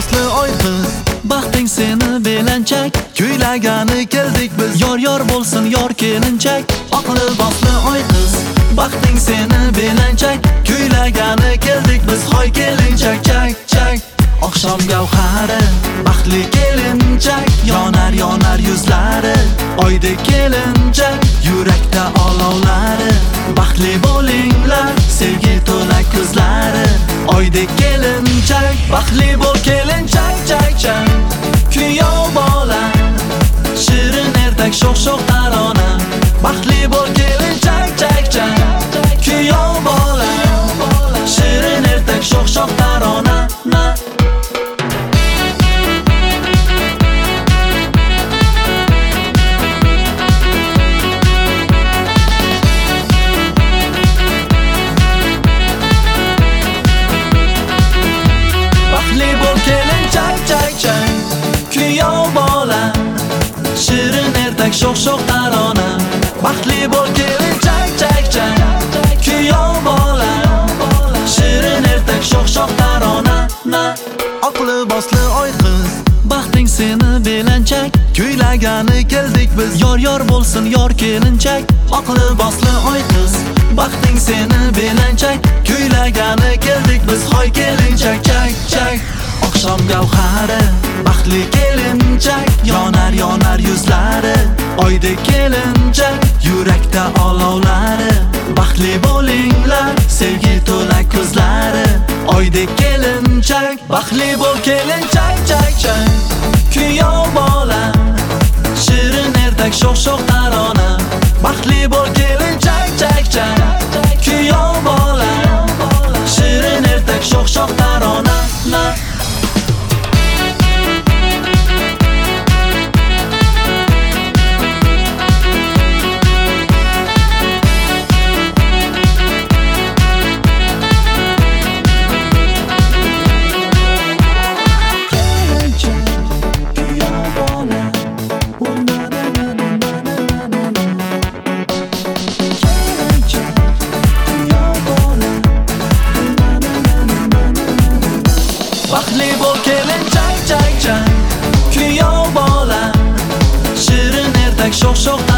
libosli oy qiz, baxting seni belanchak, kuylagani keldik biz, yor bo'lsin yor kelinchak. Oq libosli oy qiz, baxting seni belanchak, kuylagani keldik biz, hoy kelinchak chak chak. Oqshom gavhari, baxtli kelinchak, yonar yuzlari, oydek kelinchak, yurakda olovlari. Baxtli bo'linglar, sevgi to'la ko'zlari, oydek kelinchak, baxtli bo'l kelinchak chak chak. Kuyov bola, shirin ertak sho'x tarona, baxtli bo'l kelinchak chak chak. Kuyov bola, shirin ertak sho'x tarona na. Sho'x tarona, baxtli bo'l kelinchak chak chak. Kuyov bola, shirin ertak sho'x tarona na. Oq libosli oy qiz, baxting seni belanchak, kuylagani keldik biz, yor bo'lsin yor kelinchak. Oq libosli oy qiz, baxting seni belanchak, kuylagani keldik biz, hoy kelinchak chak chak. Oqshom gavhari, baxtli kelinchak, yonar yuzlari, oydek kelinchak, yurakda olovlari. Baxtli bo'linglar, sevgi to'la ko'zlari, oydek kelinchak, baxtli bo'l kelinchak chak chak. Kuyov bola, shirin ertak sho'x tarona, baxtli bo'l kelinchak chak chak. Kuyov bola, shirin ertak sho'x tarona na. Baxtli bo'l kelinchak chak chak. Kuyov bola, shirin ertak sho'x